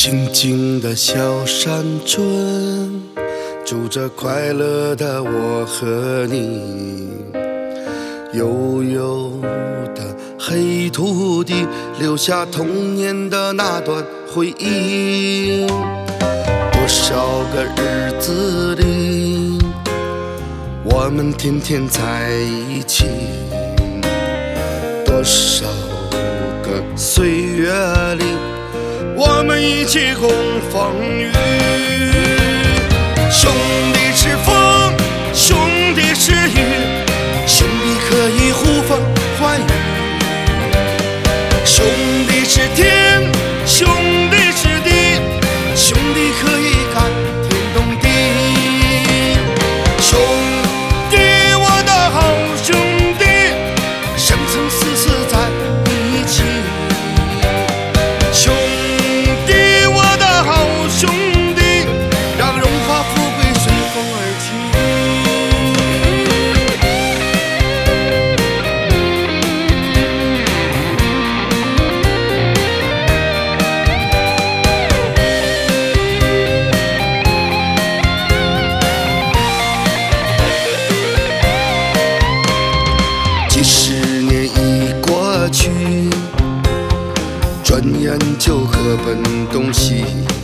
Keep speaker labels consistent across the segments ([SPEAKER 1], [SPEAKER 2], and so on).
[SPEAKER 1] 静静的小山村，住着快乐的我和你。悠悠的黑土地，留下童年的那段回忆。多少个日子里，我们天天在一起。多少个岁月里，我们一起共风雨。兄弟是风，兄弟是雨，兄弟可以呼风唤雨。兄弟是天，兄弟是地，兄弟可以感天动地。兄弟，我的好兄弟，生生死死在一起。兄弟，我的好兄弟，让荣华富贵随风而去。几十年已过去，转眼就各奔东西。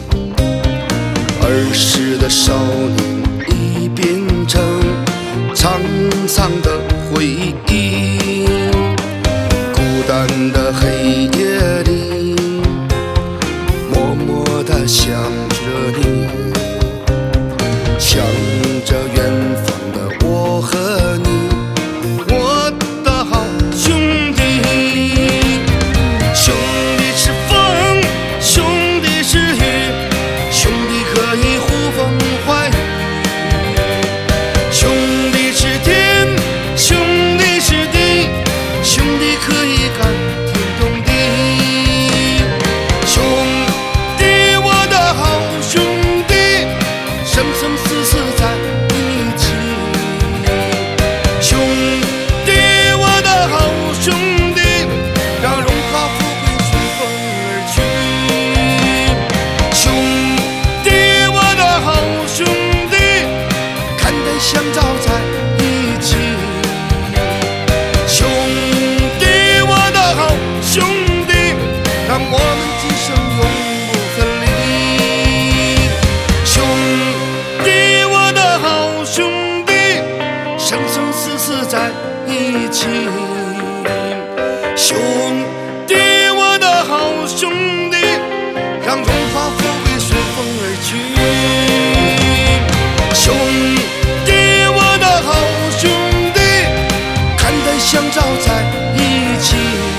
[SPEAKER 1] 儿时的少年已变成沧桑的回忆。孤单的黑夜里，默默地想着你，想着远方的我和你，我的好兄弟。兄弟是风，兄弟是雨，兄弟可以呼风唤雨。兄弟是天，兄弟是地，兄弟可以感天动地。兄弟，我的好兄弟，生生死死在一起。兄弟，我的好兄弟，让荣华富贵随风而去。兄弟，我的好兄弟，肝胆相照在一起。兄弟，我的好兄弟，让我们今生永不分离。兄弟，我的好兄弟，生生死死在一起。兄弟，我的好兄弟，让荣华富贵随风而去。兄弟，我的好兄弟，肝胆相照在一起。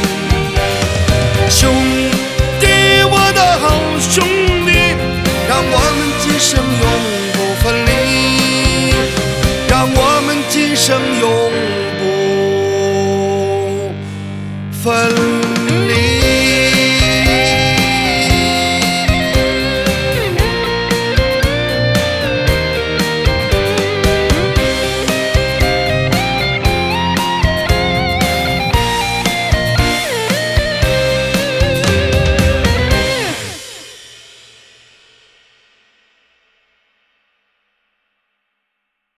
[SPEAKER 1] 兄弟，我的好兄弟，让我们今生永